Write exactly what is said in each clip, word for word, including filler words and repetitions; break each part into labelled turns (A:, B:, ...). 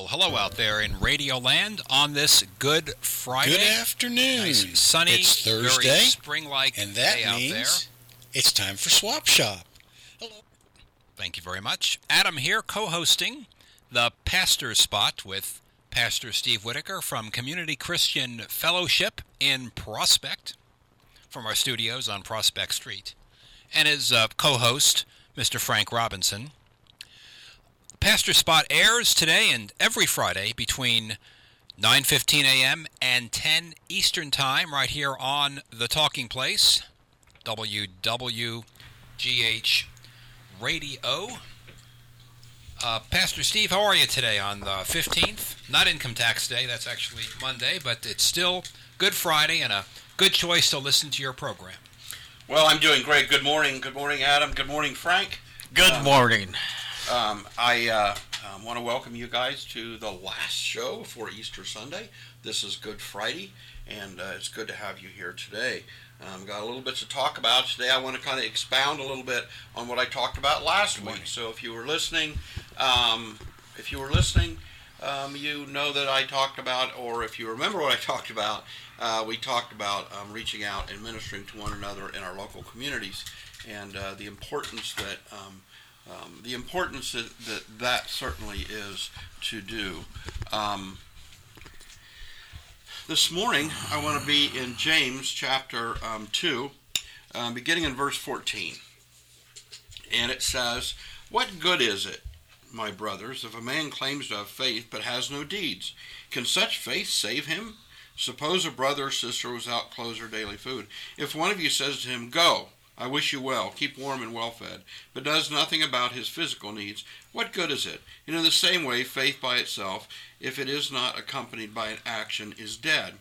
A: Well, hello out there in Radio Land on this Good Friday.
B: Good afternoon.
A: Nice, sunny,
B: it's Thursday,
A: very spring-like
B: and that
A: day
B: means
A: out there.
B: It's time for Swap Shop. Hello.
A: Thank you very much. Adam here, co-hosting the Pastor Spot with Pastor Steve Whitaker from Community Christian Fellowship in Prospect, from our studios on Prospect Street, and his uh, co-host, Mister Frank Robinson. Pastor Spot airs today and every Friday between nine fifteen a.m. and ten Eastern Time right here on The Talking Place, W W G H Radio. Uh, Pastor Steve, how are you today on the fifteenth? Not Income Tax Day, that's actually Monday, but it's still Good Friday and a good choice to listen to your program.
C: Well, I'm doing great. Good morning. Good morning, Adam. Good morning, Frank.
D: Good
C: um,
D: morning.
C: Um, I uh, um, want to welcome you guys to the last show for Easter Sunday. This is Good Friday, and uh, it's good to have you here today. Um, got a little bit to talk about today. I want to kind of expound a little bit on what I talked about last week. So if you were listening, um, if you were listening, um, you know that I talked about, or if you remember what I talked about, uh, we talked about um, reaching out and ministering to one another in our local communities, and uh, the importance that um, um, the importance that, that that certainly is to do. Um, This morning, I want to be in James chapter um, two, um, beginning in verse fourteen. And it says, "What good is it, my brothers, if a man claims to have faith but has no deeds? Can such faith save him? Suppose a brother or sister was without clothes or daily food. If one of you says to him, 'Go, I wish you well, keep warm and well fed,' but does nothing about his physical needs, what good is it? And in the same way, faith by itself, if it is not accompanied by an action, is dead."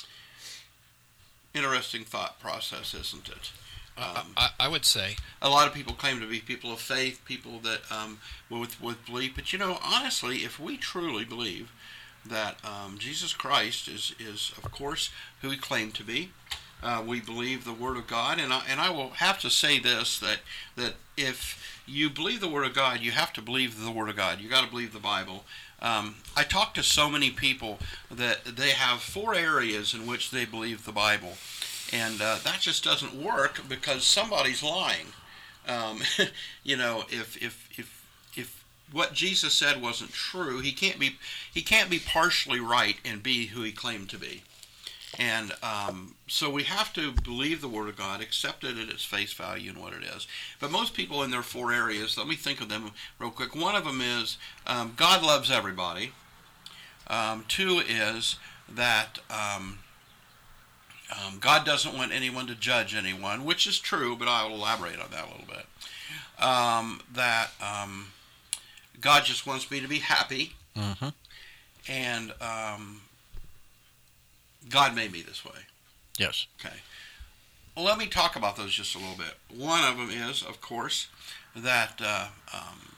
C: Interesting thought process, isn't it? Um,
A: I, I would say.
C: A lot of people claim to be people of faith, people that um, with, with belief. But, you know, honestly, if we truly believe that um, Jesus Christ is, is, of course, who he claimed to be, Uh, we believe the Word of God, and I, and I will have to say this, that that if you believe the Word of God, you have to believe the Word of God. You got to believe the Bible. Um, I talk to so many people that they have four areas in which they believe the Bible, and uh, that just doesn't work because somebody's lying. Um, you know, if if if if what Jesus said wasn't true, he can't be he can't be partially right and be who he claimed to be. And um, so we have to believe the Word of God, accept it at its face value and what it is. But most people in their four areas, let me think of them real quick. One of them is um, God loves everybody. Um, two is that um, um, God doesn't want anyone to judge anyone, which is true, but I will elaborate on that a little bit. Um, that um, God just wants me to be happy.
D: Mm-hmm.
C: And Um, God made me this way.
D: Yes.
C: Okay. Well, let me talk about those just a little bit. One of them is, of course, that uh, um,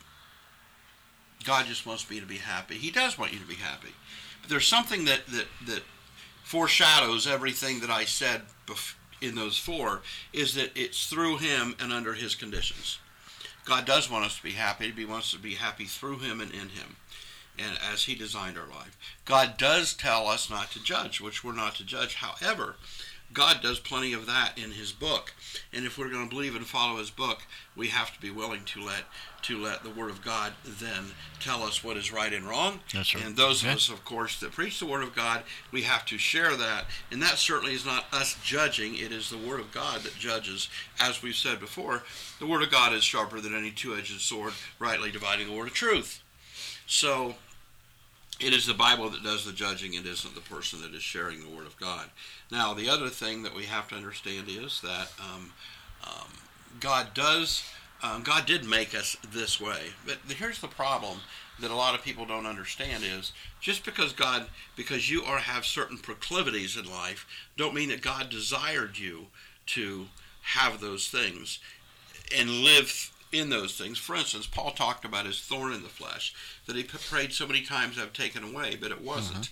C: God just wants me to be happy. He does want you to be happy. But there's something that, that, that foreshadows everything that I said bef- in those four, is that it's through him and under his conditions. God does want us to be happy. He wants us to be happy through him and in him, and as he designed our life. God does tell us not to judge, which we're not to judge. However, God does plenty of that in his book. And if we're going to believe and follow his book, we have to be willing to let to let the Word of God then tell us what is right and wrong.
D: That's right.
C: And those of
D: Yeah.
C: us, of course, that preach the Word of God, we have to share that. And that certainly is not us judging. It is the Word of God that judges. As we've said before, the Word of God is sharper than any two-edged sword, rightly dividing the word of truth. So it is the Bible that does the judging. It isn't the person that is sharing the Word of God. Now, the other thing that we have to understand is that um, um, God does, um, God did make us this way. But here's the problem that a lot of people don't understand is, just because God, because you are have certain proclivities in life, don't mean that God desired you to have those things and live in those things. For instance, Paul talked about his thorn in the flesh that he prayed so many times to have taken away, but it wasn't.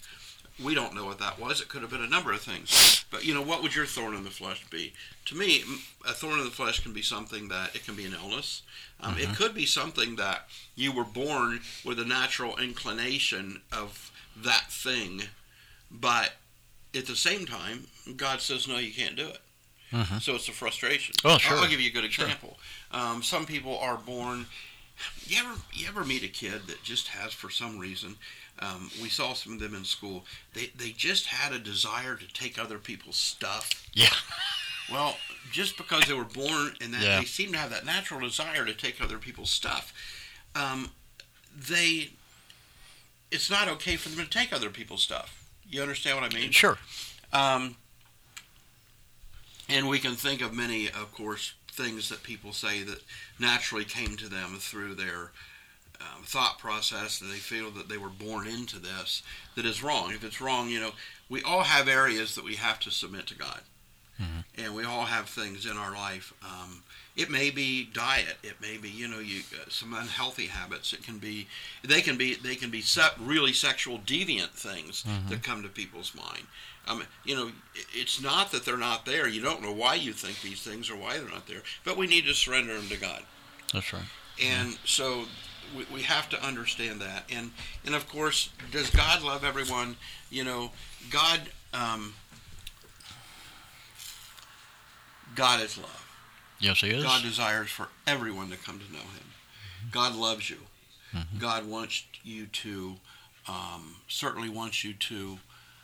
C: We don't know what that was. It could have been a number of things. But, you know, what would your thorn in the flesh be? To me, a thorn in the flesh can be something that, it can be an illness. Um, mm-hmm. It could be something that you were born with a natural inclination of that thing, but at the same time, God says, no, you can't do it. Mm-hmm. So it's a frustration.
A: Oh, sure.
C: I'll give you a good example. Sure. Um, some people are born... You ever, you ever meet a kid that just has, for some reason... Um, we saw some of them in school. They they just had a desire to take other people's stuff.
A: Yeah.
C: Well, just because they were born and that
A: yeah.
C: they seem to have that natural desire to take other people's stuff, um, they it's not okay for them to take other people's stuff. You understand what I mean?
A: Sure.
C: Um, and we can think of many, of course, things that people say that naturally came to them through their Um, thought process, that they feel that they were born into this, that is wrong. If it's wrong, you know, we all have areas that we have to submit to God. Mm-hmm. And we all have things in our life. Um, it may be diet. It may be, you know, you uh, some unhealthy habits. It can be, they can be, they can be se- really sexual deviant things mm-hmm. that come to people's mind. Um, you know, it's not that they're not there. You don't know why you think these things or why they're not there. But we need to surrender them to God.
A: That's right.
C: And mm-hmm. so... We, we have to understand that. And, and of course, does God love everyone? You know, God, um, God is love.
A: Yes, He is.
C: God desires for everyone to come to know Him. Mm-hmm. God loves you. Mm-hmm. God wants you to, um, certainly wants you to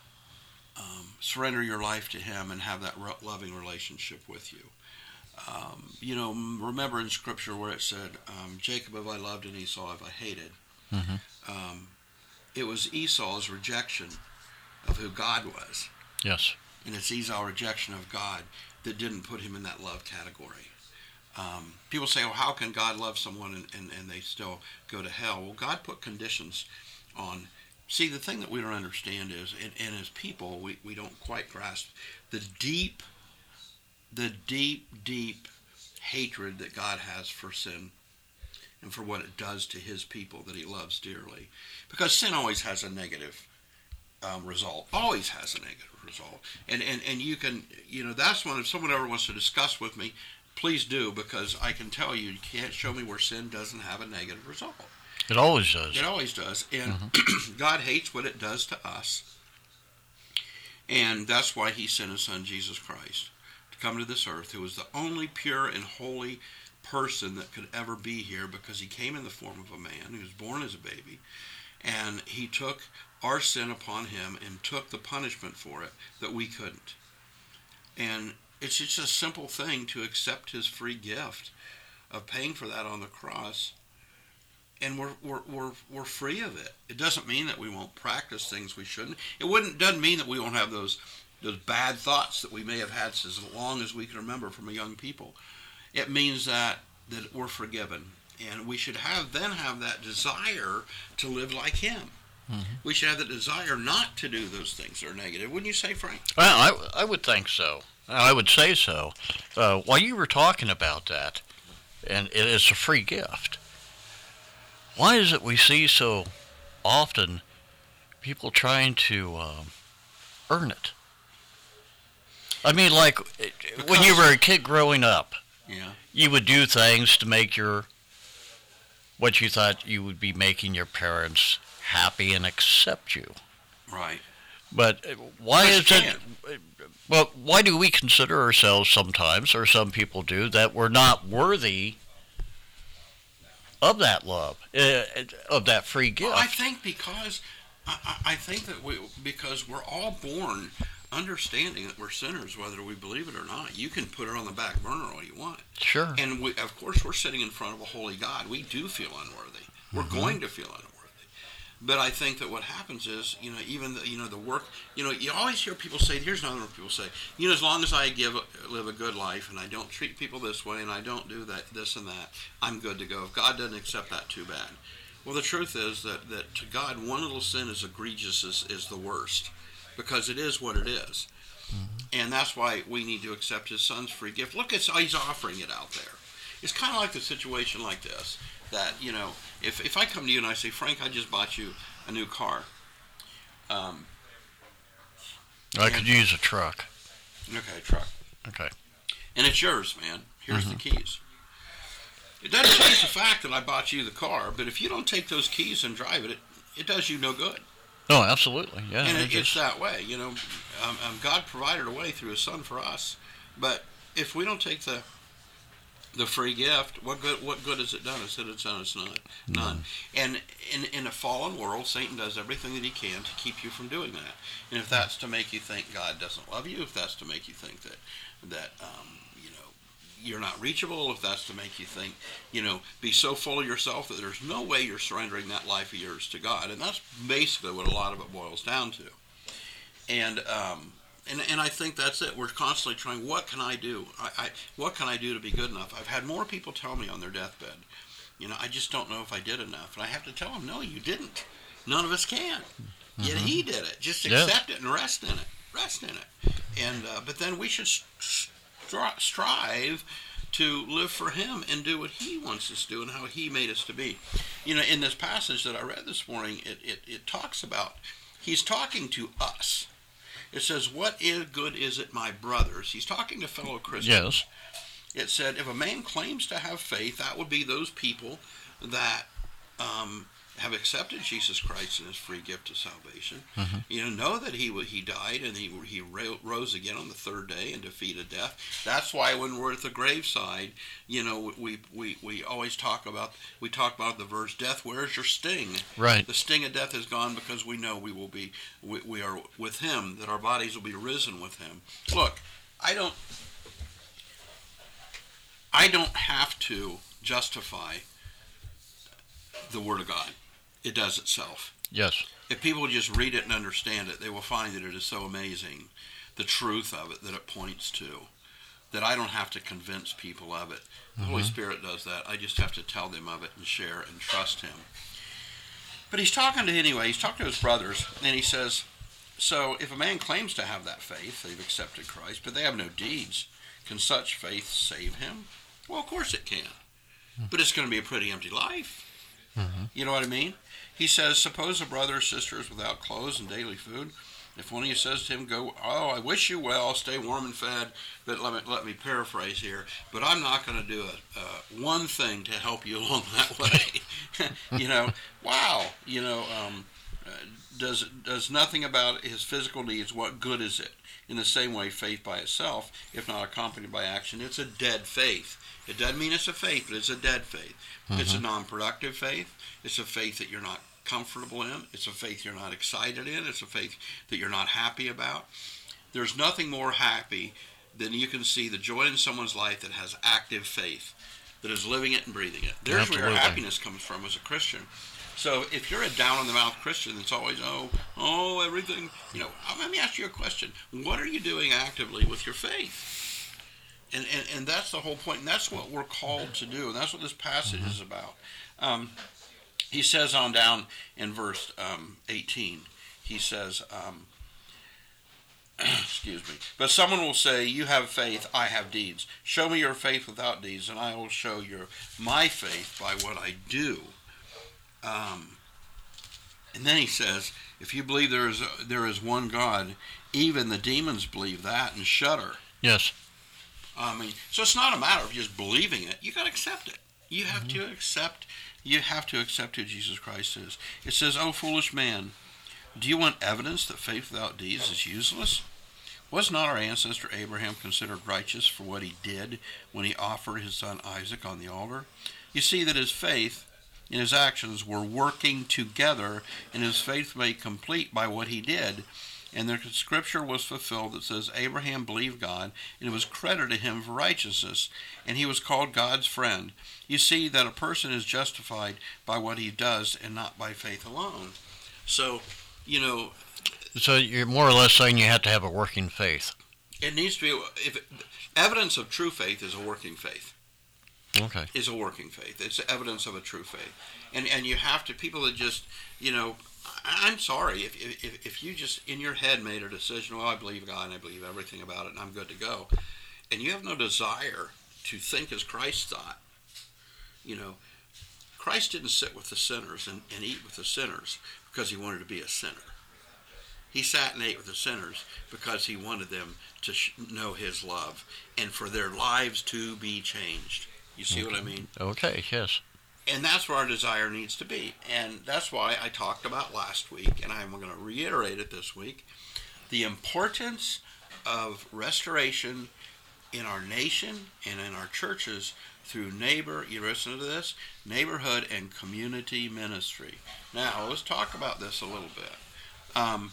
C: um, surrender your life to Him and have that re- loving relationship with you. Um, you know, remember in Scripture where it said, um, Jacob have I loved and Esau have I hated. Mm-hmm. Um, it was Esau's rejection of who God was.
A: Yes.
C: And it's Esau's rejection of God that didn't put him in that love category. Um, people say, well, how can God love someone and, and, and they still go to hell? Well, God put conditions on. See, the thing that we don't understand is, and, and as people, we, we don't quite grasp the deep the deep, deep hatred that God has for sin and for what it does to His people that He loves dearly. Because sin always has a negative um, result. Always has a negative result. And, and and you can, you know, that's one, if someone ever wants to discuss with me, please do, because I can tell you, you can't show me where sin doesn't have a negative result.
A: It always does.
C: It always does. And
A: mm-hmm.
C: God hates what it does to us. And that's why He sent His Son, Jesus Christ, come to this earth, who was the only pure and holy person that could ever be here, because He came in the form of a man. He was born as a baby, and He took our sin upon Him and took the punishment for it that we couldn't. And it's just a simple thing to accept His free gift of paying for that on the cross, and we're we're we're, we're free of it. It doesn't mean that we won't practice things we shouldn't. It wouldn't doesn't mean that we won't have those those bad thoughts that we may have had as long as we can remember from a young people. It means that, that we're forgiven. And we should have then have that desire to live like Him. Mm-hmm. We should have the desire not to do those things that are negative. Wouldn't you say, Frank?
A: Well, I, I would think so. I would say so. Uh, while you were talking about that, and it is a free gift, why is it we see so often people trying to um, earn it? I mean, like, because when you were a kid growing up,
C: yeah,
A: you would do things to make your, what you thought you would be making your parents happy and accept you.
C: Right.
A: But why
C: Yes,
A: is
C: you
A: it,
C: can.
A: well, why do we consider ourselves sometimes, or some people do, that we're not worthy of that love, uh, of that free gift?
C: Well, I think because, I, I think that we, because we're all born understanding that we're sinners, whether we believe it or not. You can put it on the back burner all you want.
A: Sure.
C: And we, of course, we're sitting in front of a holy God. We do feel unworthy. We're mm-hmm. going to feel unworthy. But I think that what happens is, you know, even the, you know, the work, you know, you always hear people say, here's another one people say, you know, as long as I give live a good life and I don't treat people this way and I don't do that, this and that, I'm good to go. If God doesn't accept that, too bad. Well, the truth is that, that to God, one little sin as egregious as is the worst, because it is what it is. Mm-hmm. And that's why we need to accept His Son's free gift. Look, it's, He's offering it out there. It's kind of like the situation like this, that, you know, if, if I come to you and I say, Frank, I just bought you a new car. Um,
D: I could use a truck.
C: Okay, truck.
D: Okay.
C: And it's yours, man. Here's
D: Mhm.
C: the keys. It doesn't change the fact that I bought you the car, but if you don't take those keys and drive it, it, it does you no good.
D: No, absolutely. Yeah.
C: and
D: I
C: it, it's
D: just-
C: that way, you know. Um, um, God provided a way through His Son for us, but if we don't take the the free gift, what good what good has it done? It said it's done us none. None. And in in a fallen world, Satan does everything that he can to keep you from doing that. And if that's to make you think God doesn't love you, if that's to make you think that that um, you know you're not reachable, if that's to make you think, you know, be so full of yourself that there's no way you're surrendering that life of yours to God. And that's basically what a lot of it boils down to. And um, and and I think that's it. We're constantly trying, what can I do? I, I what can I do to be good enough? I've had more people tell me on their deathbed, you know, I just don't know if I did enough. And I have to tell them, no, you didn't. None of us can. Yet
D: Mhm.
C: He did it. Just
D: Yes.
C: accept it and rest in it. Rest in it. And uh, but then we should stri- strive to live for Him and do what He wants us to do and how He made us to be. You know, in this passage that I read this morning, it, it, it talks about, He's talking to us. It says, what is good is it, my brothers? He's talking to fellow Christians.
D: Yes.
C: It said, if a man claims to have faith, that would be those people that um, have accepted Jesus Christ and His free gift of salvation.
D: Mhm.
C: You know, know that He He died and He He rose again on the third day and defeated death. That's why when we're at the graveside, you know, we we, we always talk about we talk about the verse, "Death, where's your sting?"
D: Right.
C: The sting of death is gone because we know we will be we, we are with Him, that our bodies will be risen with Him. Look, I don't I don't have to justify the Word of God. It does itself.
D: Yes.
C: If people just read it and understand it, they will find that it is so amazing, the truth of it that it points to, that I don't have to convince people of it. The Holy
D: Mhm.
C: Spirit does that. I just have to tell them of it and share and trust Him. But he's talking to, anyway, he's talking to his brothers, and he says, so if a man claims to have that faith, they've accepted Christ, but they have no deeds, can such faith save him? Well, of course it can. But it's going to be a pretty empty life.
D: Mm-hmm.
C: You know what I mean? He says, suppose a brother or sister is without clothes and daily food. If one of you says to him, go, oh, I wish you well, stay warm and fed, but let me, let me paraphrase here, but I'm not going to do a, uh, one thing to help you along that way. You know, wow, you know, um, uh, does does nothing about his physical needs, what good is it? In the same way, faith by itself, if not accompanied by action, it's a dead faith. It doesn't mean it's a faith, but it's a dead faith. Mm-hmm. It's a non-productive faith. It's a faith that you're not comfortable in. It's a faith you're not excited in. It's a faith that you're not happy about. There's nothing more happy than you can see the joy in someone's life that has active faith, that is living it and breathing it. There's
D: Absolutely.
C: where happiness comes from as a Christian. So if you're a down-on-the-mouth Christian that's always, oh, oh, everything, you know, let me ask you a question. What are you doing actively with your faith? And, and and that's the whole point, and that's what we're called to do, and that's what this passage mm-hmm. is about. Um, he says on down in verse um, eighteen, he says, um, excuse me, but someone will say, you have faith, I have deeds. Show me your faith without deeds, and I will show your my faith by what I do. Um, and then he says, if you believe there is a, there is one God, even the demons believe that and shudder.
D: Yes.
C: I mean, so it's not a matter of just believing it. You got to accept it. You have mm-hmm. to accept. You have to accept who Jesus Christ is. It says, "Oh, foolish man, do you want evidence that faith without deeds is useless? Was not our ancestor Abraham considered righteous for what he did when he offered his son Isaac on the altar? You see that his faith and his actions were working together, and his faith made complete by what he did." And the scripture was fulfilled that says, Abraham believed God, and it was credited to him for righteousness, and he was called God's friend. You see that a person is justified by what he does and not by faith alone. So, you know...
D: So you're more or less saying you have to have a working faith.
C: It needs to be... If it, evidence of true faith is a working faith.
D: Okay.
C: Is a working faith. It's evidence of a true faith. And and you have to... People that just, you know... I'm sorry, if, if if you just in your head made a decision, well, I believe God and I believe everything about it and I'm good to go, and you have no desire to think as Christ thought, you know, Christ didn't sit with the sinners and, and eat with the sinners because he wanted to be a sinner. He sat and ate with the sinners because he wanted them to sh- know his love and for their lives to be changed. You see
D: okay.
C: what I mean?
D: Okay, yes.
C: And that's where our desire needs to be. And that's why I talked about last week, and I'm going to reiterate it this week, the importance of restoration in our nation and in our churches through neighbor, you listen to this, neighborhood and community ministry. Now, let's talk about this a little bit. Um,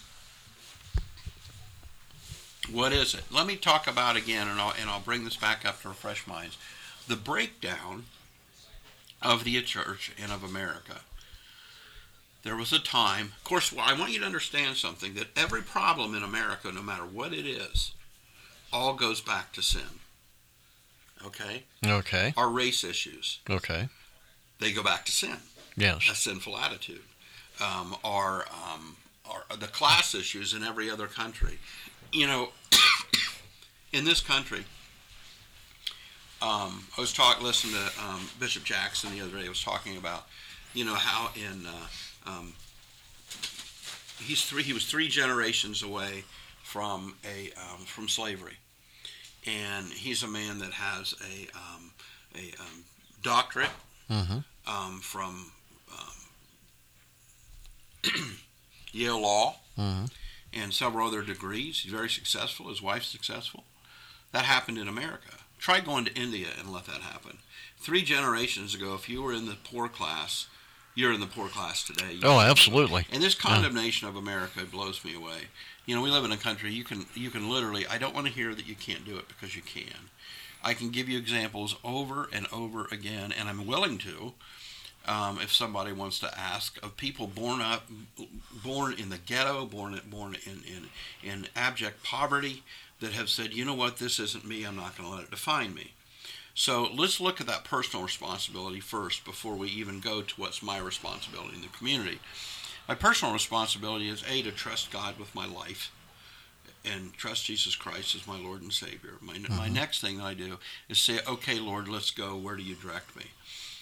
C: what is it? Let me talk about again, and I'll, and I'll bring this back up to refresh minds. The breakdown of the church and of America. There was a time, of course, well, I want you to understand something, that every problem in America, no matter what it is, all goes back to sin. Okay?
D: Okay.
C: Our race issues,
D: Okay.
C: they go back to sin.
D: Yes.
C: A sinful attitude. Um, our, um, our, the class issues in every other country. You know, in this country, um, I was talking, listening to um, Bishop Jackson the other day, was talking about, you know, how in, uh, um, he's three, he was three generations away from a, um, from slavery. And he's a man that has a, um, a um, doctorate
D: Mm-hmm.
C: um, from um, Yale Law
D: Mm-hmm.
C: and several other degrees. He's very successful. His wife's successful. That happened in America. Try going to India and let that happen. Three generations ago, if you were in the poor class, you're in the poor class today. You
D: Oh, absolutely.
C: And this condemnation of America blows me away. You know, we live in a country, you can you can literally, I don't want to hear that you can't do it, because you can. I can give you examples over and over again, and I'm willing to, um, if somebody wants to ask, of people born up, born in the ghetto, born born in, in, in abject poverty, that have said, you know what, this isn't me, I'm not going to let it define me. So let's look at that personal responsibility first before we even go to what's my responsibility in the community. My personal responsibility is, A, to trust God with my life and trust Jesus Christ as my Lord and Savior. My, mm-hmm. my next thing that I do is say, okay, Lord, let's go. Where do you direct me?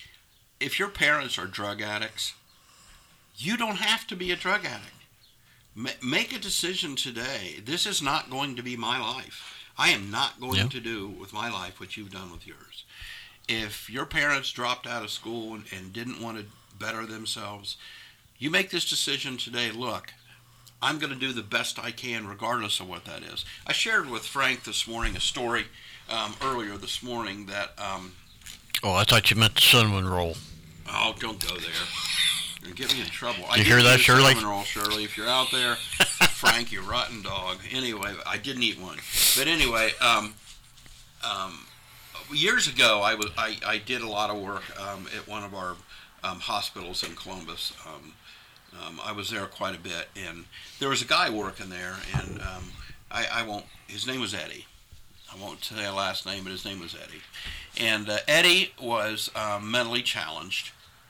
C: If your parents are drug addicts, you don't have to be a drug addict. Ma- make a decision today. This is not going to be my life. I am not going
D: yeah.
C: to do with my life what you've done with yours. If your parents dropped out of school and, and didn't want to better themselves, you make this decision today. Look, I'm going to do the best I can regardless of what that is. I shared with Frank this morning a story um, earlier this morning that... Um,
D: oh, I thought you meant the cinnamon roll.
C: Oh, don't go there. You'll get me in trouble.
D: Did you hear that, Shirley?
C: Cinnamon roll, Shirley. If you're out there, Frank, you rotten dog. Anyway, I didn't eat one. But anyway, um, um, years ago, I was I, I did a lot of work um, at one of our um, hospitals in Columbus. Um, um, I was there quite a bit, and there was a guy working there, and um, I, I won't. His name was Eddie. I won't say a last name, but his name was Eddie. And uh, Eddie was um, mentally challenged.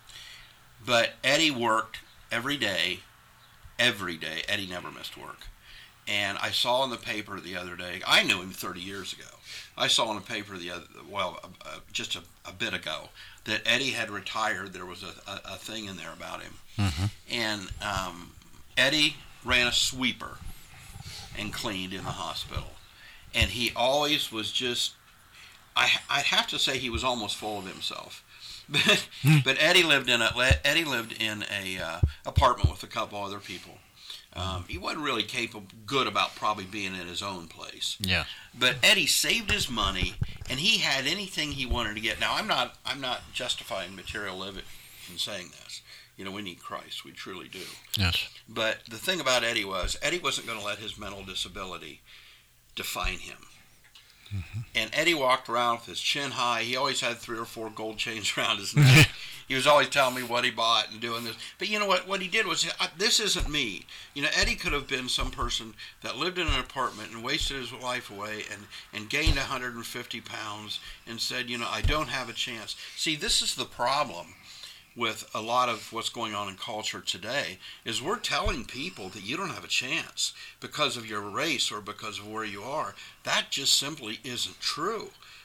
C: But Eddie worked every day, every day. Eddie never missed work. And I saw in the paper the other day, I knew him thirty years ago. I saw in the paper the other, well, uh, just a, a bit ago, that Eddie had retired. There was a, a, a thing in there about him.
D: Mm-hmm.
C: And um, Eddie ran a sweeper and cleaned in the hospital. And he always was just, I, I'd have to say he was almost full of himself. But, but Eddie lived in a Eddie lived in a uh, apartment with a couple other people. Um, he wasn't really capable, good about probably being in his own place.
D: Yeah.
C: But Eddie saved his money, and he had anything he wanted to get. Now, I'm not I'm not justifying material living in saying this. You know, we need Christ. We truly do.
D: Yes.
C: But the thing about Eddie was, Eddie wasn't going to let his mental disability define him. Mm-hmm. And Eddie walked around with his chin high. He always had three or four gold chains around his neck. He was always telling me what he bought and doing this. But you know what? What he did was, this isn't me. You know, Eddie could have been some person that lived in an apartment and wasted his life away and, and gained one hundred fifty pounds and said, you know, I don't have a chance. See, this is the problem with a lot of what's going on in culture today, is we're telling people that you don't have a chance because of your race or because of where you are. That just simply isn't true.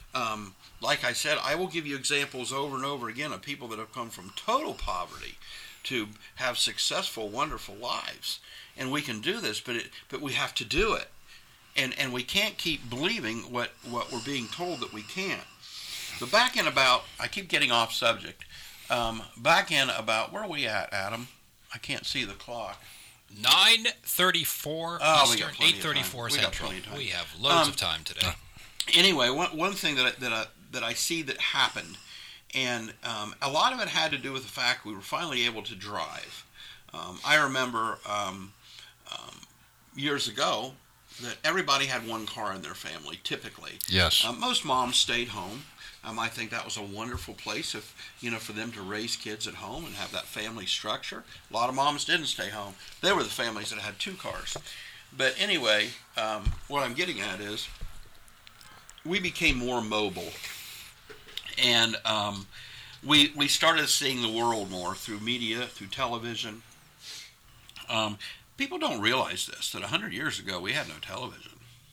C: Um, like I said, I will give you examples over and over again of people that have come from total poverty to have successful, wonderful lives. And we can do this, but it, but we have to do it. And and we can't keep believing what, what we're being told that we can't. But back in about, I keep getting off subject, um, back in about, where are we at, Adam? I can't see the clock.
A: nine thirty-four
C: Oh, we
A: Eastern,
C: got plenty of
A: eight thirty-four
C: time. We got
A: Central.
C: plenty of time.
A: We have loads
C: Um,
A: of time today.
C: Anyway, one, one thing that I, that, I, that I see that happened, and um, a lot of it had to do with the fact we were finally able to drive. Um, I remember um, um, years ago that everybody had one car in their family, typically.
D: Yes.
C: Um, most moms stayed home. Um, I think that was a wonderful place, if you know, for them to raise kids at home and have that family structure. A lot of moms didn't stay home. They were the families that had two cars. But anyway, um, what I'm getting at is we became more mobile, and um, we we started seeing the world more through media, through television. Um, people don't realize this, that one hundred years ago we had no television.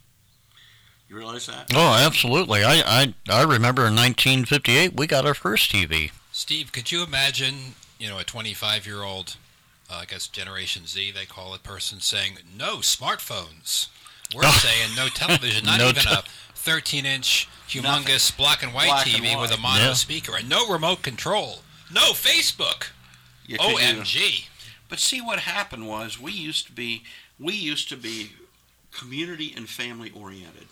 C: You realize that?
D: Oh, absolutely. I, I, I remember in nineteen fifty-eight we got our first T V.
A: Steve, could you imagine, you know, a twenty-five-year-old, uh, I guess Generation Z, they call it, person saying, no smartphones. We're saying no television, not
D: No
A: even
D: te-
A: a thirteen-inch humongous black and white
C: Black
A: T V
C: and
A: with a
C: white.
A: mono
D: Yeah.
A: speaker and no remote control. No Facebook.
C: You could
A: O M
C: do-
A: G.
C: But see, what happened was we used to be we used to be community and family oriented.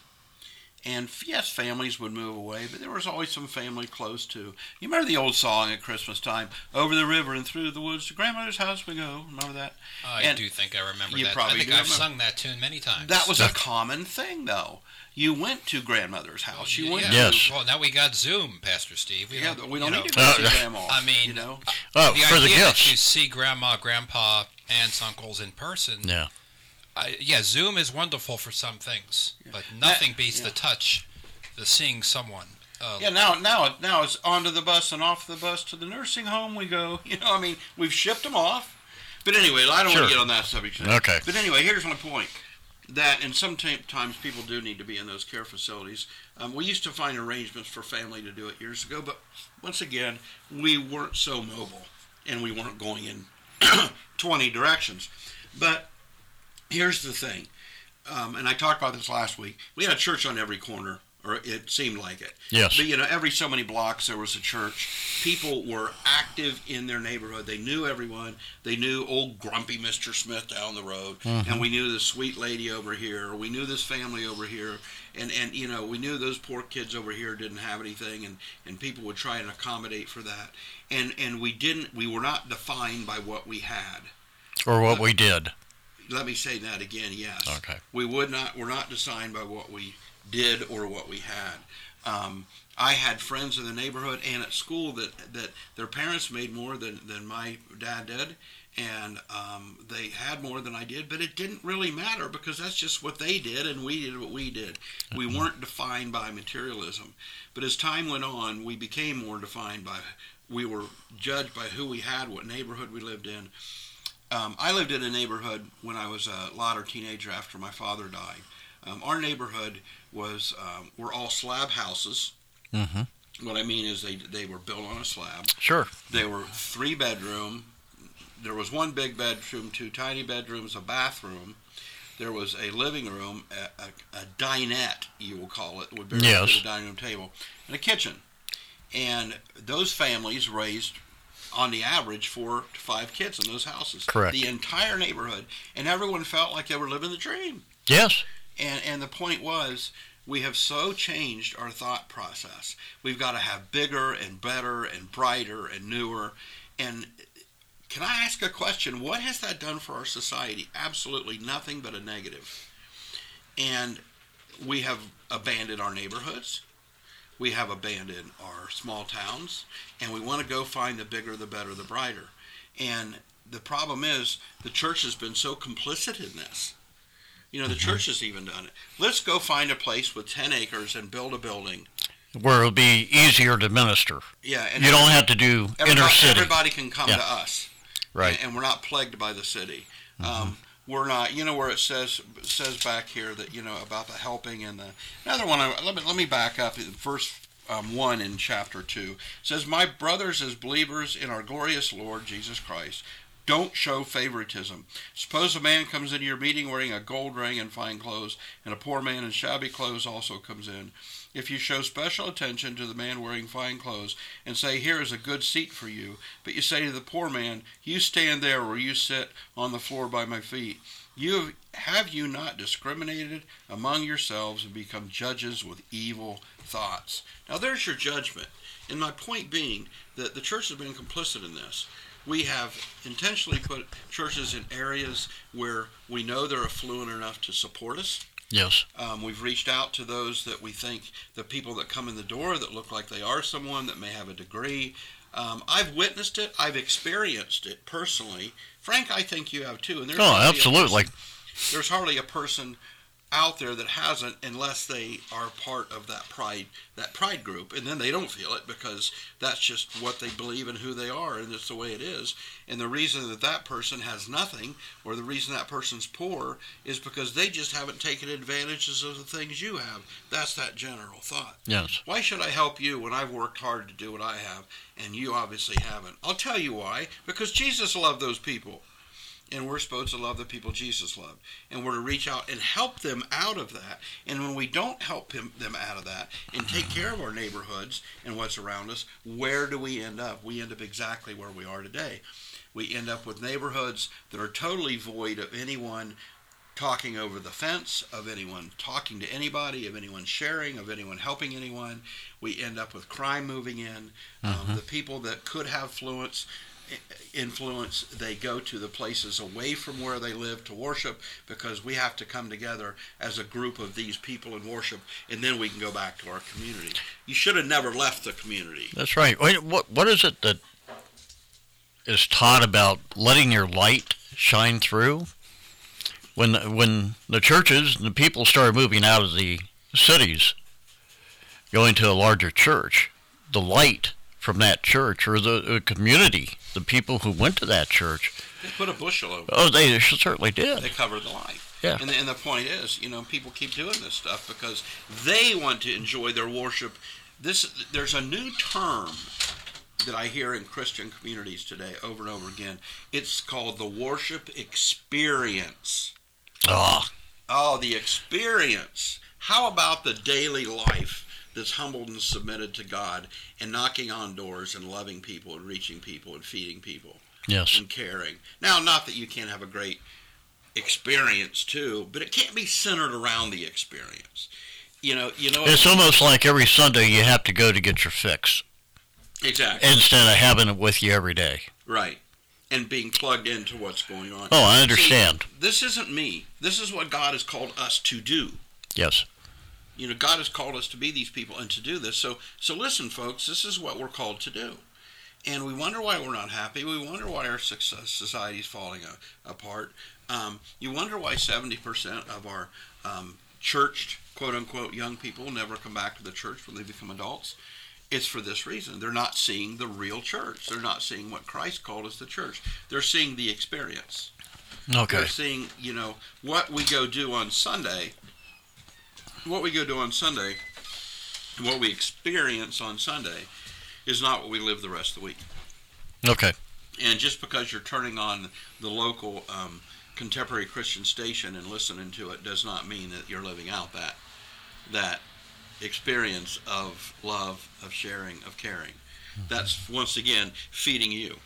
C: And yes, families would move away, but there was always some family close to. You remember the old song at Christmas time, "Over the river and through the woods to grandmother's house we go." Remember that?
A: I
C: And
A: do think I remember
C: you
A: that. I
C: probably
A: think
C: do
A: I've
C: remember.
A: sung that tune many times.
C: That was a common thing, though. You went to grandmother's house. You went.
A: yeah.
D: Yes.
A: Well, now we got Zoom, Pastor Steve. We
C: Yeah,
A: don't,
C: we don't
A: you
C: need to
A: know,
C: go
D: Uh,
C: see grandma.
A: I mean,
C: you know.
D: Oh,
A: the
D: for the
A: idea that you
D: gifts.
A: see grandma, grandpa, aunts, uncles in person.
D: Yeah.
A: I, yeah, Zoom is wonderful for some things, but nothing beats
C: yeah.
A: the touch, the seeing someone. Uh,
C: Yeah, now now now it's onto the bus and off the bus to the nursing home we go. You know, I mean, we've shipped them off. But anyway, I don't
D: Sure.
C: want to get on that subject today.
D: Okay.
C: But anyway, here's my point. That, and sometimes people do need to be in those care facilities. Um, we used to find arrangements for family to do it years ago, but once again, we weren't so mobile, and we weren't going in twenty directions. But here's the thing, um, and I talked about this last week. We had a church on every corner, or it seemed like it.
D: Yes.
C: But, you know, every so many blocks there was a church. People were active in their neighborhood. They knew everyone. They knew old grumpy Mister Smith down the road,
D: Mhm.
C: and we knew this sweet lady over here, or we knew this family over here, and, and you know, we knew those poor kids over here didn't have anything, and, and people would try and accommodate for that. And and we didn't. We were not defined by what we had.
D: Or what we did.
C: Let me say that again. Yes.
D: Okay.
C: We would not. We're not defined by what we did or what we had. Um, I had friends in the neighborhood and at school that, that their parents made more than, than my dad did, and um, they had more than I did, but it didn't really matter because that's just what they did and we did what we did. We weren't defined by materialism. But as time went on, we became more defined by, we were judged by who we had, what neighborhood we lived in. Um, I lived in a neighborhood when I was a latter teenager after my father died. Um, our neighborhood was, um, were all slab houses.
D: Mm-hmm.
C: What I mean is they they were built on a slab.
D: Sure.
C: They were three bedroom. There was one big bedroom, two tiny bedrooms, a bathroom. There was a living room, a, a, a dinette, you will call it, would be
D: Yes.
C: a dining room table, and a kitchen. And those families raised, on the average, four to five kids in those houses.
D: Correct.
C: The entire neighborhood, and everyone felt like they were living the dream.
D: Yes.
C: And and the point was, we have so changed our thought process. We've got to have bigger and better and brighter and newer. And can I ask a question? What has that done for our society? Absolutely nothing but a negative. And we have abandoned our neighborhoods. We have abandoned our small towns. And we want to go find the bigger, the better, the brighter. And the problem is, the church has been so complicit in this. You know, the
D: Mm-hmm.
C: church has even done it. Let's go find a place with ten acres and build a building.
D: Where it'll be easier to minister.
C: Yeah, and
D: You don't have to do inner
C: everybody,
D: city.
C: everybody can come
D: Yeah.
C: to us.
D: Right.
C: And, and we're not plagued by the city.
D: Mm-hmm.
C: Um, we're not, you know, where it says says back here that, you know, about the helping and the another one. Let me let me back up. Verse um, one in chapter two it says, "My brothers, as believers in our glorious Lord Jesus Christ, don't show favoritism. Suppose a man comes into your meeting wearing a gold ring and fine clothes, and a poor man in shabby clothes also comes in. If you show special attention to the man wearing fine clothes and say, 'Here is a good seat for you,' but you say to the poor man, 'You stand there or you sit on the floor by my feet,' you have, have you not discriminated among yourselves and become judges with evil thoughts?" Now there's your judgment. And my point being that the church has been complicit in this. We have intentionally put churches in areas where we know they're affluent enough to support us.
D: Yes.
C: Um, we've reached out to those that we think, the people that come in the door that look like they are someone that may have a degree. Um, I've witnessed it. I've experienced it personally. Frank, I think you have too. And there's
D: Oh,
C: hardly a
D: absolutely.
C: person- there's hardly a person out there that hasn't, unless they are part of that pride that pride group, and then they don't feel it because that's just what they believe and who they are, and it's the way it is. And the reason that that person has nothing, or the reason that person's poor, is because they just haven't taken advantages of the things you have. That's that general thought.
D: Yes.
C: Why should I help you when I've worked hard to do what I have, and you obviously haven't? I'll tell you why. Because Jesus loved those people. And we're supposed to love the people Jesus loved. And we're to reach out and help them out of that. And when we don't help him, them out of that and take care of our neighborhoods and what's around us, where do we end up? We end up exactly where we are today. We end up with neighborhoods that are totally void of anyone talking over the fence, of anyone talking to anybody, of anyone sharing, of anyone helping anyone. We end up with crime moving in.
D: Mm-hmm.
C: Um, the people that could have fluence influence, they go to the places away from where they live to worship, because we have to come together as a group of these people in worship, and then we can go back to our community. You should have never left the community.
D: That's right. Wait, what what is it that is taught about letting your light shine through? When when the churches and the people started moving out of the cities, going to a larger church, the light from that church, or the, the community, the people who went to that church.
C: They put a bushel over it.
D: Oh, they certainly did.
C: They covered the light.
D: Yeah.
C: And the, and the point is, you know, people keep doing this stuff because they want to enjoy their worship. This There's a new term that I hear in Christian communities today over and over again. It's called the worship experience.
D: Ah,
C: Oh, the experience. How about the daily life that's humbled and submitted to God and knocking on doors and loving people and reaching people and feeding people
D: yes.
C: and caring? Now, not that you can't have a great experience too, but it can't be centered around the experience. You know, you know.
D: It's almost like every Sunday you have to go to get your fix,
C: Exactly.
D: instead of having it with you every day.
C: Right. And being plugged into what's going on.
D: Oh, I understand.
C: See, this isn't me. This is what God has called us to do.
D: Yes.
C: You know, God has called us to be these people and to do this. So, so listen, folks, this is what we're called to do. And we wonder why we're not happy. We wonder why our society is falling a, apart. Um, you wonder why seventy percent of our um, churched, quote-unquote, young people never come back to the church when they become adults. It's for this reason. They're not seeing the real church. They're not seeing what Christ called us the church. They're seeing the experience.
D: Okay.
C: They're seeing, you know, what we go do on Sunday. What we go do on Sunday, what we experience on Sunday, is not what we live the rest of the week.
D: Okay.
C: And just because you're turning on the local um, contemporary Christian station and listening to it does not mean that you're living out that that experience of love, of sharing, of caring. Mm-hmm. That's, once again, feeding you.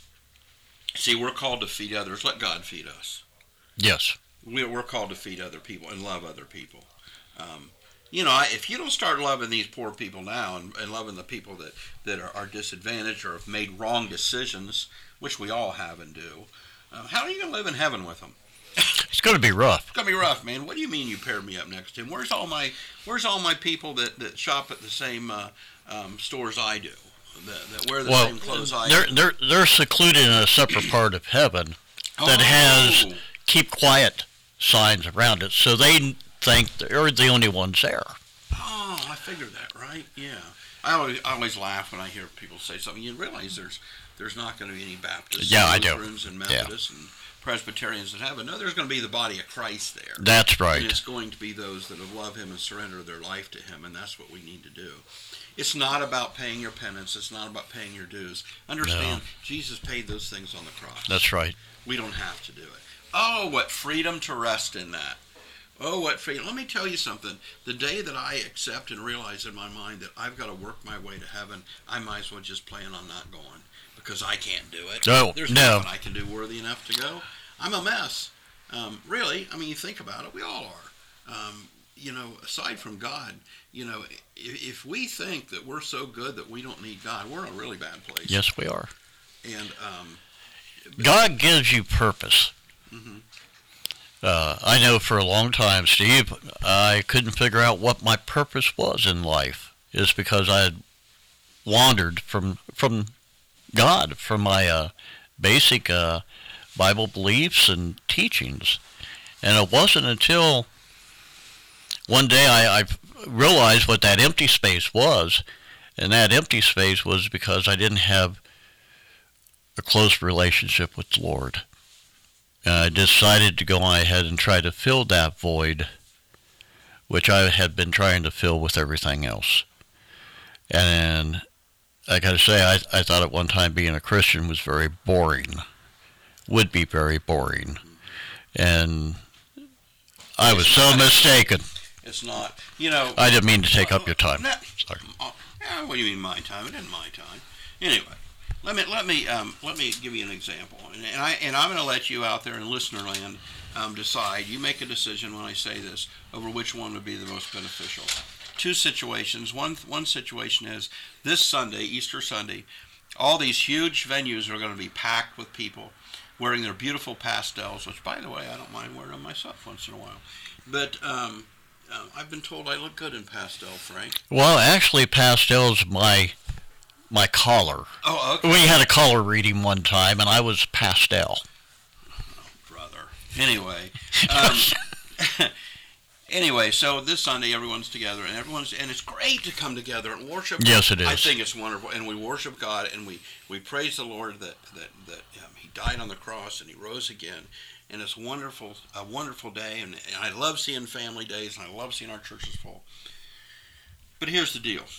C: See, we're called to feed others. Let God feed us.
D: Yes.
C: We're called to feed other people and love other people. Um, you know, if you don't start loving these poor people now and, and loving the people that, that are, are disadvantaged or have made wrong decisions, which we all have and do, uh, how are you going to live in heaven with them?
D: It's going to be rough.
C: It's going to be rough, man. What do you mean you paired me up next to him? Where's all my Where's all my people that, that shop at the same uh, um, stores I do, that, that wear the
D: well,
C: same clothes I
D: they're,
C: do?
D: They're, they're secluded in a separate part of heaven that
C: oh.
D: has keep quiet signs around it, so they think they're the only ones there.
C: Oh, I figured that, right? Yeah. I always, I always laugh when I hear people say something. You realize there's there's not going to be any Baptists,
D: Yeah,
C: and
D: I do.
C: Lutherans, and Methodists, and Presbyterians in heaven. No, there's going to be the body of Christ there.
D: That's right.
C: And it's going to be those that have loved him and surrendered their life to him, and that's what we need to do. It's not about paying your penance. It's not about paying your dues. Understand, no. Jesus paid those things on the cross.
D: That's right.
C: We don't have to do it. Oh, what freedom to rest in that. Oh, what freedom. Let me tell you something. The day that I accept and realize in my mind that I've got to work my way to heaven, I might as well just plan on not going because I can't do it.
D: No,
C: There's
D: no.
C: nothing I can do worthy enough to go. I'm a mess. Um, really, I mean, you think about it, we all are. Um, you know, aside from God, you know, if, if we think that we're so good that we don't need God, we're in a really bad place.
D: Yes, we are.
C: And um,
D: God gives you purpose.
C: Mm-hmm.
D: Uh, I know for a long time, Steve, I couldn't figure out what my purpose was in life. It's because I had wandered from from God, from my uh, basic uh, Bible beliefs and teachings. And it wasn't until one day I, I realized what that empty space was, and that empty space was because I didn't have a close relationship with the Lord. And I decided to go on ahead and try to fill that void, which I had been trying to fill with everything else. And I got to say, I, I thought at one time being a Christian was very boring, would be very boring. And I was so mistaken.
C: It's not, you know.
D: I didn't mean to take up your time.
C: No,
D: Sorry.
C: uh, yeah, what do you mean my time? It isn't my time. Anyway. Let me let me um, let me give you an example, and, and I and I'm going to let you out there in listener land um, decide. You make a decision when I say this over which one would be the most beneficial. Two situations. One one situation is this Sunday, Easter Sunday, all these huge venues are going to be packed with people wearing their beautiful pastels. Which, by the way, I don't mind wearing them myself once in a while. But um, uh, I've been told I look good in pastel, Frank.
D: Well, actually, pastel's my. My collar.
C: Oh, okay.
D: We had a collar reading one time, and I was pastel.
C: Oh, brother. Anyway, um, anyway, so this Sunday everyone's together, and everyone's, and it's great to come together and worship.
D: Yes, it is.
C: I think it's wonderful, and we worship God, and we, we praise the Lord that that that um, He died on the cross and He rose again, and it's wonderful, a wonderful day, and, and I love seeing family days, and I love seeing our churches full. But here's the deal.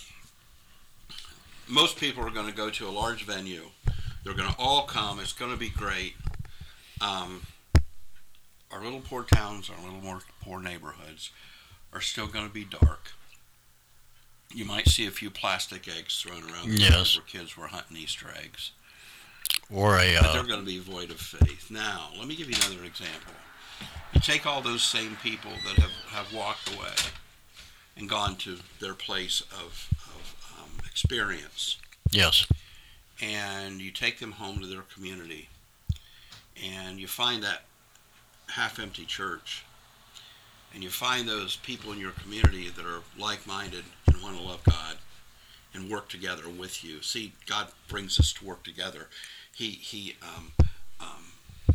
C: Most people are going to go to a large venue. They're going to all come. It's going to be great. Um, our little poor towns, our little more poor neighborhoods are still going to be dark. You might see a few plastic eggs thrown around the
D: yes.
C: where kids were hunting Easter eggs.
D: Or a.
C: But
D: Uh,
C: they're going to be void of faith. Now, let me give you another example. You take all those same people that have, have walked away and gone to their place of experience.
D: Yes.
C: And you take them home to their community, and you find that half-empty church, and you find those people in your community that are like-minded and want to love God and work together with you. See, God brings us to work together. He he um, um,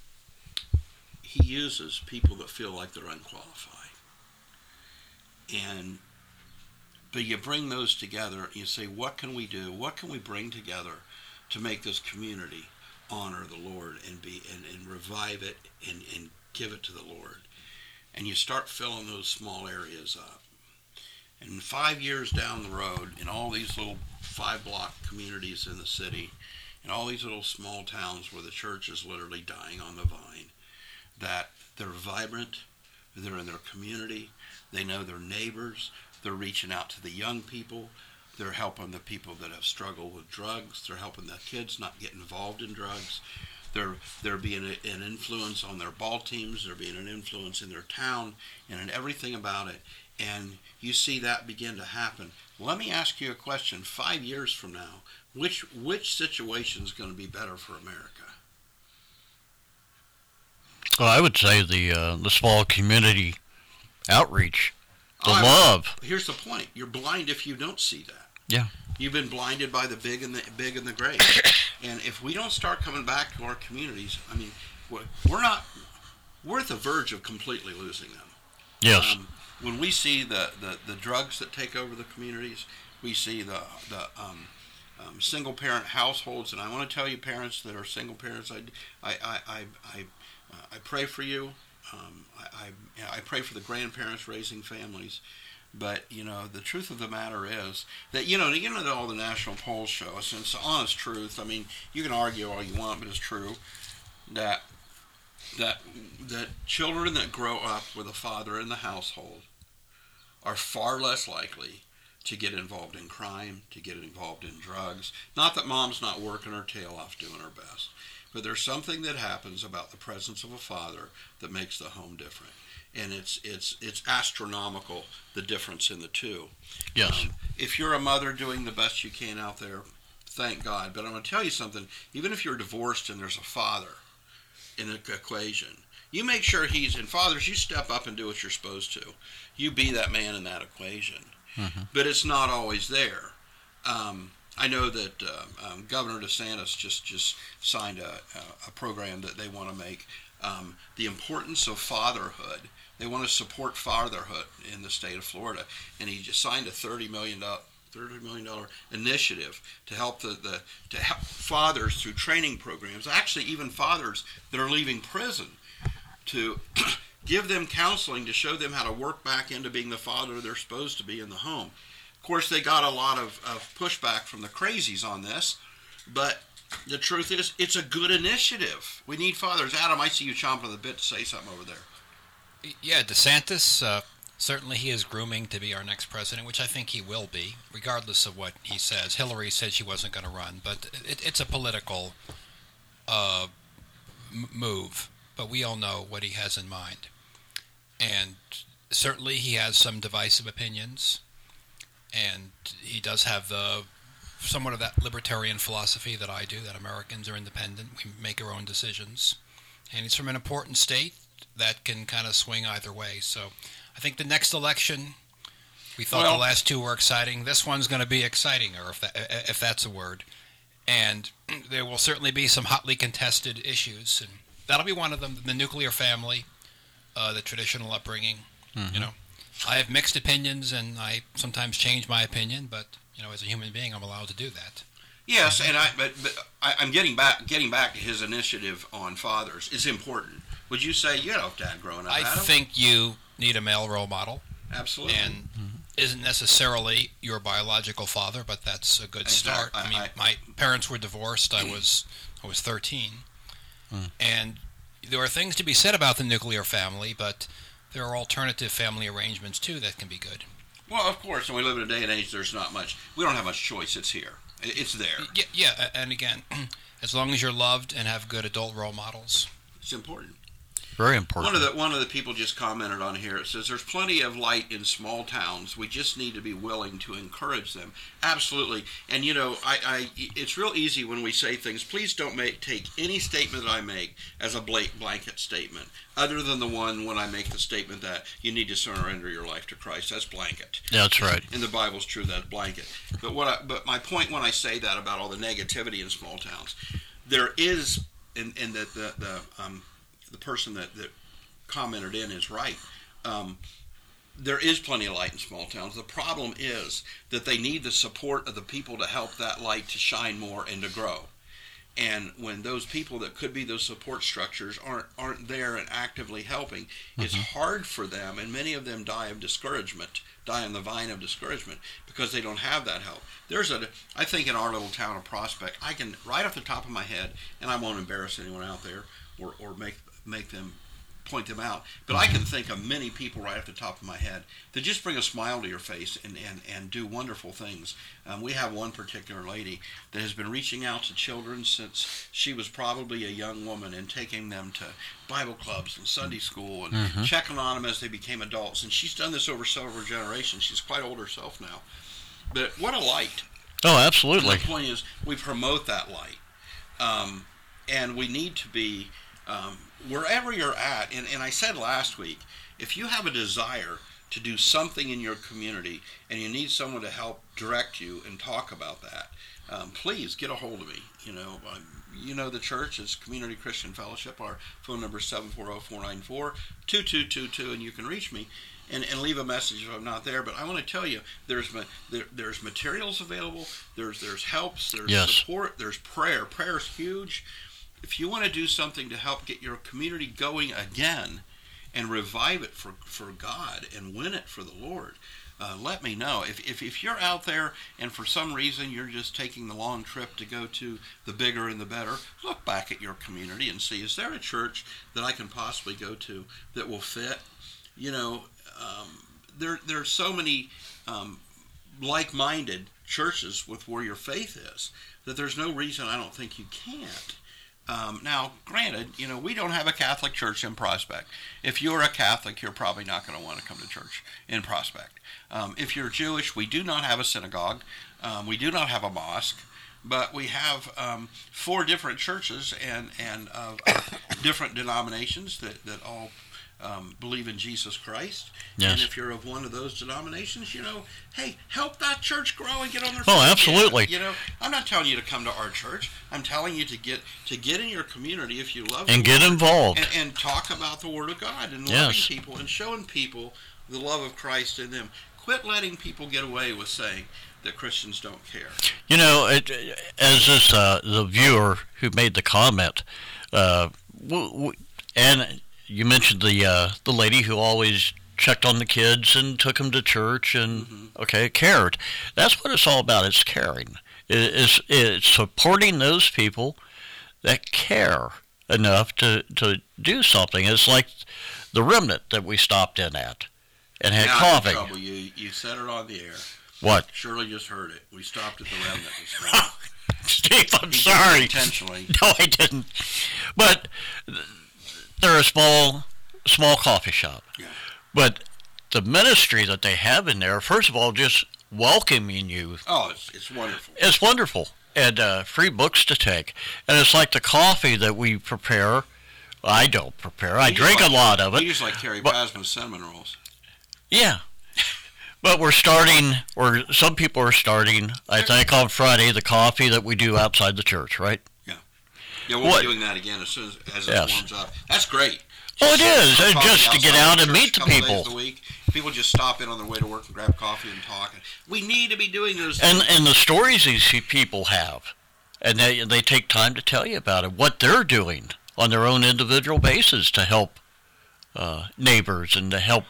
C: he uses people that feel like they're unqualified, and but you bring those together and you say, what can we do? What can we bring together to make this community honor the Lord and be and, and revive it and, and give it to the Lord? And you start filling those small areas up. And five years down the road, in all these little five-block communities in the city, and all these little small towns where the church is literally dying on the vine, that they're vibrant, they're in their community, they know their neighbors, they're reaching out to the young people. They're helping the people that have struggled with drugs. They're helping the kids not get involved in drugs. They're they're being a, an influence on their ball teams. They're being an influence in their town and in everything about it. And you see that begin to happen. Let me ask you a question. Five years from now, which which situation is going to be better for America?
D: Well, I would say the uh, the small community outreach. The
C: I,
D: love.
C: Here's the point. You're blind if you don't see that.
D: Yeah.
C: You've been blinded by the big and the big and the great. And if we don't start coming back to our communities, I mean, we're not, we're at the verge of completely losing them.
D: Yes.
C: Um, when we see the, the, the drugs that take over the communities, we see the the um, um, single parent households. And I want to tell you, parents that are single parents, I, I, I, I, I, uh, I pray for you. Um, I, I, I pray for the grandparents raising families. But, you know, the truth of the matter is that, you know, you know that all the national polls show us, and it's the honest truth. I mean, you can argue all you want, but it's true that that that children that grow up with a father in the household are far less likely to get involved in crime, to get involved in drugs. Not that mom's not working her tail off doing her best, but there's something that happens about the presence of a father that makes the home different. And it's it's it's astronomical, the difference in the two.
D: Yes.
C: Um, if you're a mother doing the best you can out there, thank God. But I'm going to tell you something. Even if you're divorced and there's a father in the equation, you make sure he's in. Fathers, you step up and do what you're supposed to. You be that man in that equation.
D: Mm-hmm.
C: But it's not always there. Um, I know that uh, um, Governor DeSantis just, just signed a, a, a program that they want to make um, the importance of fatherhood. They want to support fatherhood in the state of Florida, and he just signed a thirty million dollars thirty million dollars initiative to help the, the to help fathers through training programs. Actually, even fathers that are leaving prison, to give them counseling to show them how to work back into being the father they're supposed to be in the home. Of course, they got a lot of, of pushback from the crazies on this, but the truth is, it's a good initiative. We need fathers. Adam, I see you chomping at the bit to say something over there.
A: Yeah, DeSantis, uh, certainly he is grooming to be our next president, which I think he will be, regardless of what he says. Hillary said she wasn't going to run, but it, it's a political uh, m- move. But we all know what he has in mind. And certainly he has some divisive opinions, and he does have the somewhat of that libertarian philosophy that I do, that Americans are independent, we make our own decisions. And he's from an important state that can kind of swing either way. So I think the next election, we thought
C: well,
A: the last two were exciting. This one's going to be exciting, or if that, if that's a word. And there will certainly be some hotly contested issues, and that'll be one of them, the nuclear family, uh, the traditional upbringing. Mm-hmm. You know, I have mixed opinions, and I sometimes change my opinion, but, you know, as a human being, I'm allowed to do that.
C: Yes, and I, but, but I, I'm getting back getting back to his initiative on fathers is important. Would you say you had a dad growing up,
A: I
C: Adam?
A: think you need a male role model.
C: Absolutely.
A: And mm-hmm. isn't necessarily your biological father, but that's a good
C: exactly.
A: start. I, I mean, I, my parents were divorced. I was I was thirteen. Mm. And there are things to be said about the nuclear family, but there are alternative family arrangements, too, that can be good.
C: Well, of course, and we live in a day and age there's not much. We don't have much choice. It's here. It's there.
A: Yeah, yeah, and again, as long as you're loved and have good adult role models.
C: It's important.
D: Very important.
C: One of the one of the people just commented on here. It says there's plenty of light in small towns. We just need to be willing to encourage them. Absolutely. And you know, I, I it's real easy when we say things. Please don't make take any statement that I make as a blanket statement, other than the one when I make the statement that you need to surrender your life to Christ. That's blanket.
D: That's right.
C: And the Bible's true. That's blanket. But what? I, but my point when I say that about all the negativity in small towns, there is, and and that the the um. the person that, that commented in is right. Um, there is plenty of light in small towns. The problem is that they need the support of the people to help that light to shine more and to grow. And when those people that could be those support structures aren't aren't there and actively helping, mm-hmm. it's hard for them, and many of them die of discouragement, die on the vine of discouragement because they don't have that help. There's a, I think in our little town of Prospect, I can, right off the top of my head, and I won't embarrass anyone out there or, or make make them point them out, but I can think of many people right off the top of my head that just bring a smile to your face and, and, and do wonderful things. Um, we have one particular lady that has been reaching out to children since she was probably a young woman and taking them to Bible clubs and Sunday school and mm-hmm. checking on them as they became adults. And she's done this over several generations. She's quite old herself now. But what a light.
D: Oh, absolutely.
C: And the point is, we promote that light. Um, and we need to be... Um, wherever you're at, and, and I said last week, if you have a desire to do something in your community and you need someone to help direct you and talk about that, um, please get a hold of me. You know, um, you know the church is Community Christian Fellowship. Our phone number is seven four zero, four nine four, two two two two, and you can reach me. and, and leave a message if I'm not there. But I want to tell you, there's ma- there, there's materials available. There's there's helps. There's
D: Yes.
C: support. There's prayer. Prayer is huge. If you want to do something to help get your community going again, and revive it for, for God and win it for the Lord, uh, let me know. If, if if you're out there and for some reason you're just taking the long trip to go to the bigger and the better, look back at your community and see, is there a church that I can possibly go to that will fit? You know, um, there there's so many um, like-minded churches with where your faith is that there's no reason I don't think you can't. Um, now, granted, you know, we don't have a Catholic church in Prospect. If you're a Catholic, you're probably not going to want to come to church in Prospect. Um, if you're Jewish, we do not have a synagogue. Um, we do not have a mosque. But we have um, four different churches and, and uh, different denominations that, that all um, believe in Jesus Christ.
D: Yes.
C: And if you're of one of those denominations, you know, hey, help that church grow and get on their
D: Oh,
C: feet.
D: absolutely.
C: You know, I'm not telling you to come to our church. I'm telling you to get to get in your community if you love
D: And
C: the
D: get
C: Lord,
D: involved.
C: and, and talk about the Word of God and loving
D: Yes.
C: people and showing people the love of Christ in them. Quit letting people get away with saying that Christians don't care.
D: You know, it, as this uh, the viewer who made the comment, uh, w- w- and you mentioned the uh, the lady who always checked on the kids and took them to church and
C: Mhm.
D: okay, cared. That's what it's all about. It's caring. It, it's it's supporting those people that care enough to to do something. It's like the remnant that we stopped in at and had
C: Now, I'm in
D: coffee.
C: trouble. You you said it on the air.
D: What?
C: Shirley just heard it. We stopped at the remnant this morning.
D: Steve, I'm
C: He did it
D: sorry.
C: intentionally.
D: No, I didn't. But they're a small, small coffee shop.
C: Yeah.
D: But the ministry that they have in there, first of all, just welcoming you,
C: Oh, it's it's wonderful.
D: it's wonderful. And uh, free books to take. And it's like the coffee that we prepare. I don't prepare. I
C: You
D: drink
C: just
D: a
C: like-
D: lot of it.
C: You just like Terry
D: But-
C: Pasman's cinnamon rolls.
D: Yeah. But we're starting, or some people are starting, I think on Friday, the coffee that we do outside the church, right?
C: Yeah, we'll
D: What?
C: be doing that again as soon as, as it
D: Yes.
C: warms up. That's great.
D: Oh, it is.
C: Just
D: And
C: coffee
D: just to get
C: outside
D: out
C: the
D: and
C: church
D: meet
C: a
D: the
C: couple days
D: people.
C: of the week. People just stop in on their way to work and grab coffee and talk. We need to be doing those
D: And
C: things.
D: and the stories these people have, and they they take time to tell you about it, what they're doing on their own individual basis to help uh, neighbors and to help.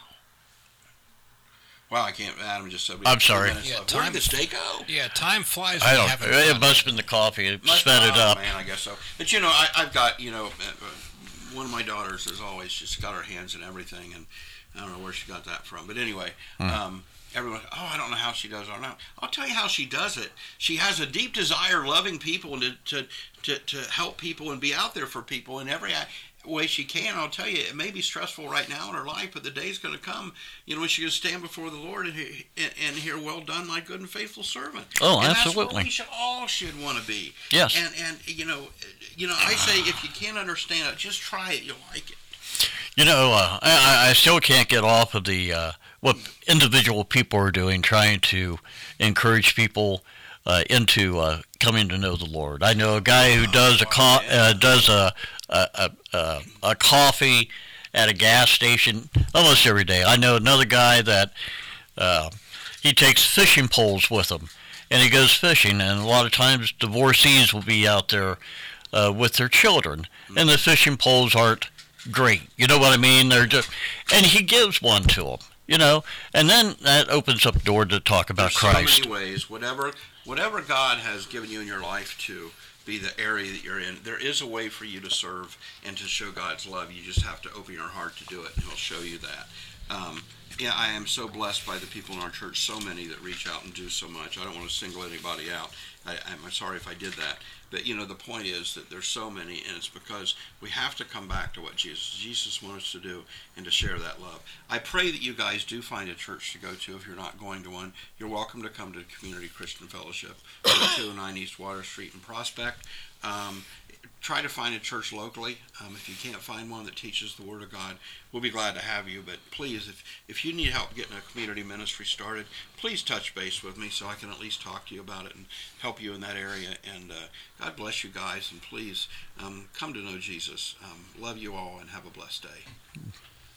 C: Wow, I can't. Adam just said. we
D: I'm
C: have two
D: sorry.
C: minutes
A: Yeah,
C: left. Where
A: time-
C: did this day go?
A: Yeah, time flies
D: I
A: when
D: don't.
A: you're having
D: It
A: fun.
D: must have been the coffee. It
C: Must-
D: sped it
C: oh,
D: up.
C: Man, I guess so. But you know, I, I've got you know, uh, uh, one of my daughters has always just got her hands in everything, and I don't know where she got that from. But anyway,
D: Hmm.
C: um, everyone, oh, I don't know how she does it. I don't know. I'll tell you how she does it. She has a deep desire, loving people, and to to to, to help people and be out there for people in every way she can. I'll tell you, it may be stressful right now in her life, but the day's going to come, you know, when she's going to stand before the Lord and, he- and, and hear, "Well done, my good and faithful servant."
D: Oh,
C: and That's
D: absolutely.
C: what we should all should want to be.
D: Yes.
C: And and you know, you know, I say if you can't understand it, just try it. You'll like it.
D: You know, uh, I, I still can't get off of the uh, what individual people are doing, trying to encourage people uh, into uh, coming to know the Lord. I know a guy who does a co- uh, does a a, a a a coffee at a gas station almost every day. I know another guy that uh, he takes fishing poles with him, and he goes fishing. And a lot of times, divorcees will be out there uh, with their children, and the fishing poles aren't great. You know what I mean? They're just, and he gives one to them. You know, and then that opens up the door to talk about
C: There's
D: Christ.
C: so many ways. Whatever whatever God has given you in your life to be the area that you're in, there is a way for you to serve and to show God's love. You just have to open your heart to do it, and He'll show you that. Um, yeah, I am so blessed by the people in our church, so many that reach out and do so much. I don't want to single anybody out. I, I'm sorry if I did that. But, you know, the point is that there's so many, and it's because we have to come back to what Jesus Jesus wants us to do and to share that love. I pray that you guys do find a church to go to. If you're not going to one, you're welcome to come to Community Christian Fellowship, two oh nine East Water Street in Prospect. Um, try to find a church locally. Um, if you can't find one that teaches the Word of God, we'll be glad to have you. But please, if, if you need help getting a community ministry started, please touch base with me so I can at least talk to you about it and help you in that area. And uh, God bless you guys, and please um, come to know Jesus. Um, love you all, and have a blessed day.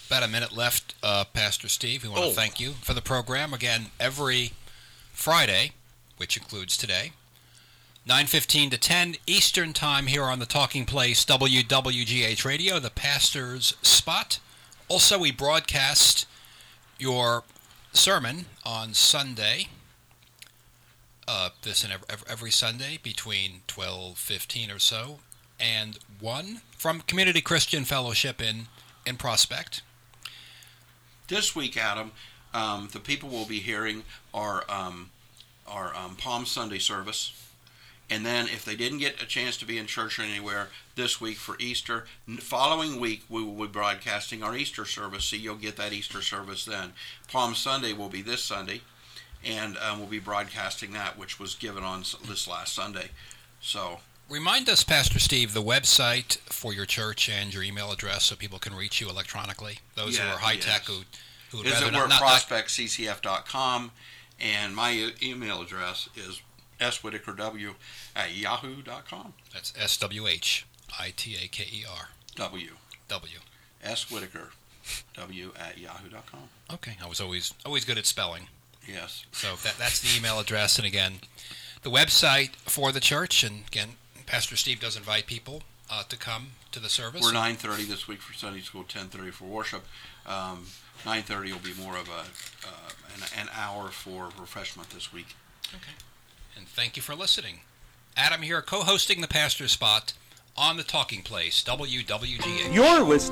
A: About a minute left, uh, Pastor Steve. We want
B: Oh.
A: to thank you for the program. Again, every Friday, which includes today, nine fifteen to ten Eastern Time here on the Talking Place, W W G H Radio, the Pastor's Spot. Also, we broadcast your sermon on Sunday, uh, this and every, every Sunday between twelve fifteen or so, and one from Community Christian Fellowship in, in Prospect.
C: This week, Adam, um, the people we'll be hearing are um, our um, Palm Sunday service. And then if they didn't get a chance to be in church or anywhere this week for Easter, n- following week we will be broadcasting our Easter service, so you'll get that Easter service then. Palm Sunday will be this Sunday, and um, we'll be broadcasting that, which was given on s- this last Sunday. So
A: Remind us, Pastor Steve, the website for your church and your email address so people can reach you electronically. Those who
C: Yeah,
A: are high-tech
C: yes.
A: who, who would
C: is
A: rather
C: at
A: not, not, not
C: prospect c c f dot com, and my e- email address is s whitaker w at yahoo dot com.
A: That's S W H I T A K E R.
C: W.
A: W.
C: S. Whitaker, W at yahoo dot com.
A: Okay, I was always always good at spelling.
C: Yes.
A: So that that's the email address, and again, the website for the church. And again, Pastor Steve does invite people uh, to come to the service.
C: We're nine thirty this week for Sunday school, ten thirty for worship. Um, nine thirty will be more of a uh, an, an hour for refreshment this week.
A: Okay. And thank you for listening. Adam here, co-hosting the Pastor's Spot on the Talking Place, W W G H.
E: You're listening.